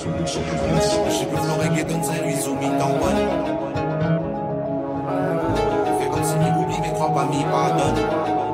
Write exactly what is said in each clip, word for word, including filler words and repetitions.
J'ai plus le reggaeton, c'est lui, soumis dans one. Fais comme si m'y oublie, mais crois pas m'y pardonne.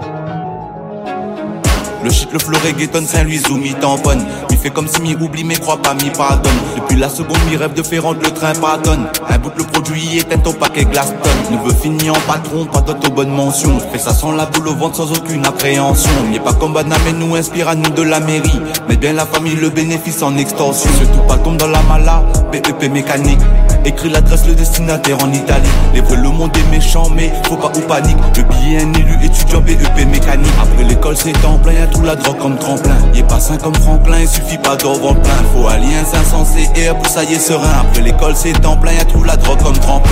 Le shit, le flow reggaeton, Saint-Louis, Zoumi tamponne. Il fait comme si m'y oublie, mais crois pas m'y pardonne. Depuis la seconde, m'y rêve de faire rendre le train pardonne. Un bout de le produit, éteint ton paquet Glaston. Ne veut finir en patron, pas d'auto bonne mention. Fait ça sans la boule au ventre, sans aucune appréhension. N'est pas comme Banana, mais nous inspire à nous de la mairie. Mais bien la famille, le bénéfice en extension. Surtout pas tombe dans la mala, B E P mécanique. Écris l'adresse, le destinataire en Italie. Les vrais, le monde est méchant, mais faut pas ou panique. Le billet, un élu étudiant B E P mécanique. Après l'école, c'est en plein, y'a tout la drogue comme tremplin. Y'est pas sain comme Franklin, il suffit pas d'or vent plein. Faut alliance insensé et aboussailler serein. Après l'école, c'est en plein, y'a tout la drogue comme tremplin.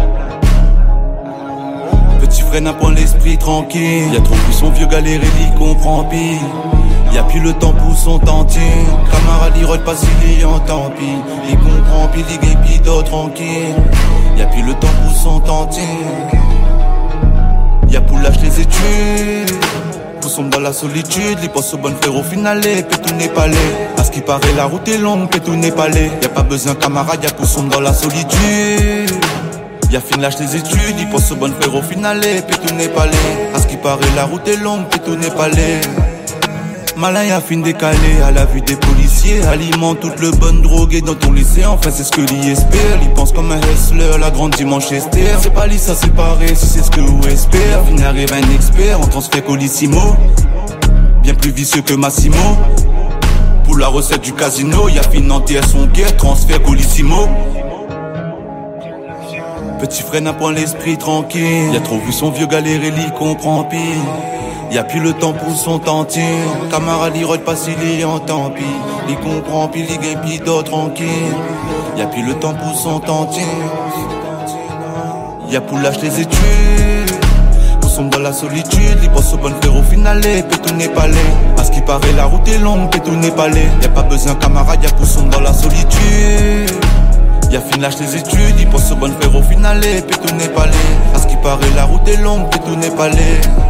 Petit frère n'a point l'esprit tranquille. Y'a trop vu son vieux galérer, il comprend pire. Y'a plus le temps pour son tentier. Camarade, il rôde pas s'il y en tant pis. Il comprend pis, il gagne pis d'autres tranquille. Y'a plus le temps pour son tentier. Y'a pour lâcher les études. Pour sombre dans la solitude, il pense au bon frère au final, puis tout n'est pas laid. À ce qui paraît, la route est longue, puis tout n'est pas laid. Y'a pas besoin camarade, y'a pour sombre dans la solitude. Y'a fin lâche les études, il pense au bon frère au final, puis tout n'est pas laid. À ce qui paraît, la route est longue, puis tout n'est pas laid. Malin y'a fin décalé à la vue des policiers. Alimente toute le bonne drogue dans ton lycée. Enfin c'est ce que l'y espère. Il pense comme un hustler, la grande Manchester. C'est pas lisse à séparer si c'est ce que vous espère. Fin arrive un expert en transfert colissimo. Bien plus vicieux que Massimo. Pour la recette du casino, y'a fin entière son guerre. Transfert colissimo. Petit frère n'a point l'esprit tranquille. Y'a trop vu son vieux galérer, il comprend pire. Y'a plus le temps pour son tentier. Camarade, il rôde pas s'il y en tant pis. Il comprend pis, il gagne pis d'autres tranquille. Y'a plus le temps pour son tentier. Y'a pour lâcher les études. Pour sombre dans la solitude, il pense au bon frère au final, puis tout n'est pas laid. À ce qui paraît, la route est longue, puis tout n'est pas laid. Y'a pas besoin camarade, y'a pour sombre dans la solitude. Y'a fin lâche les études, il pense au bon frère au final, puis tout n'est pas laid. À ce qui paraît, la route est longue, puis tout n'est pas laid.